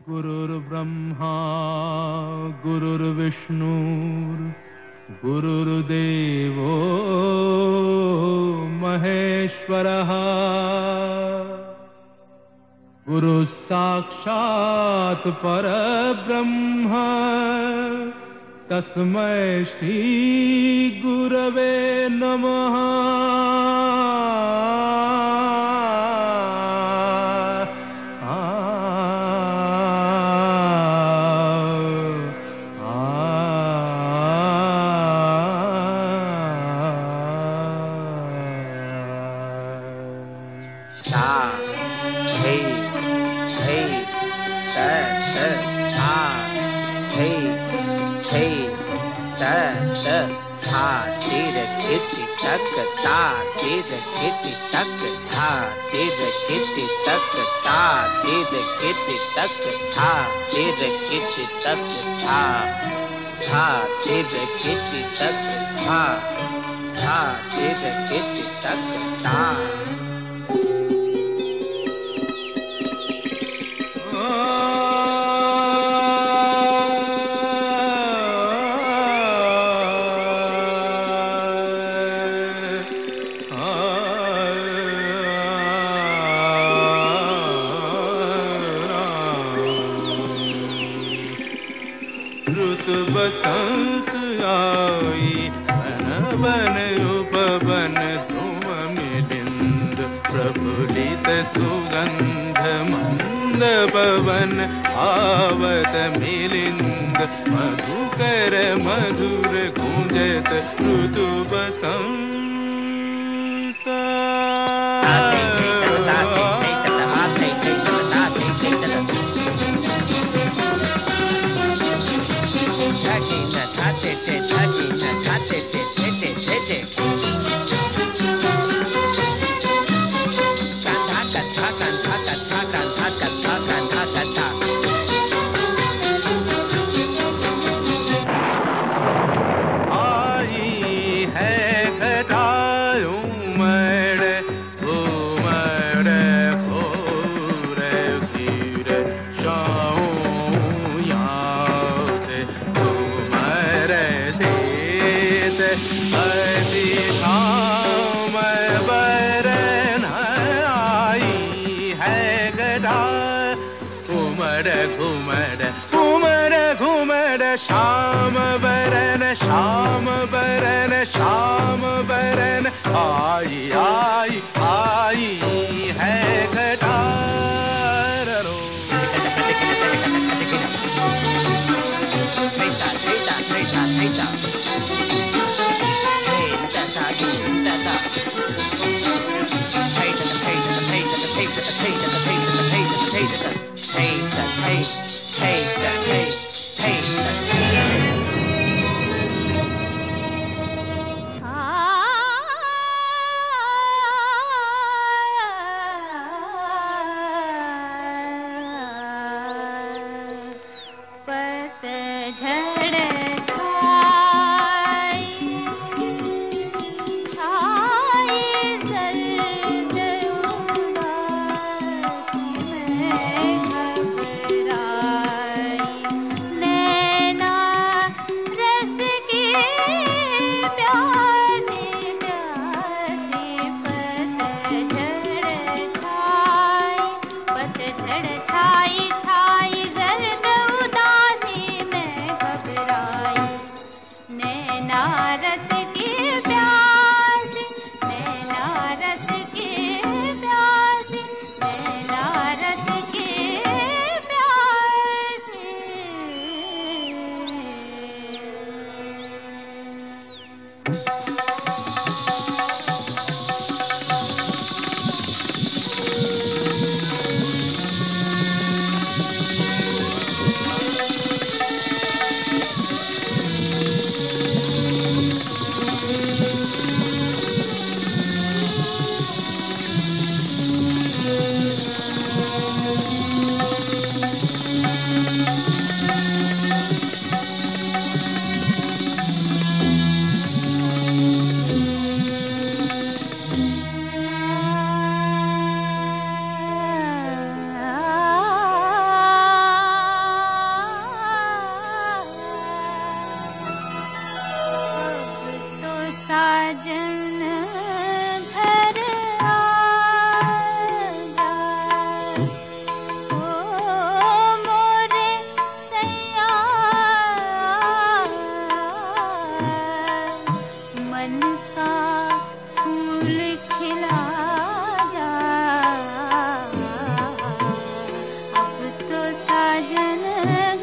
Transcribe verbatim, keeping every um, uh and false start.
गुरुर्ब्रह्मा गुरुर्विष्णु गुरुर्देवो महेश्वरः गुरुः साक्षात् परब्रह्म तस्मै श्री गुरवे नमः। Ta did the kitty tuck ta did the kitty tuck ta did the kitty tuck ta did the kitty tuck ta ta did the kitty tuck ta ta did the kitty tuck ta बसंत आई बन बन उपवन ध्रुव मिलिंद प्रफुल्लित सुगंध मंद पवन आवत मिलिंद मधुकर मधुर गुंजत ऋतु बसंत। श्याम बरन श्याम बरन श्याम बरन आई आई आई है घटा रो। तो साजन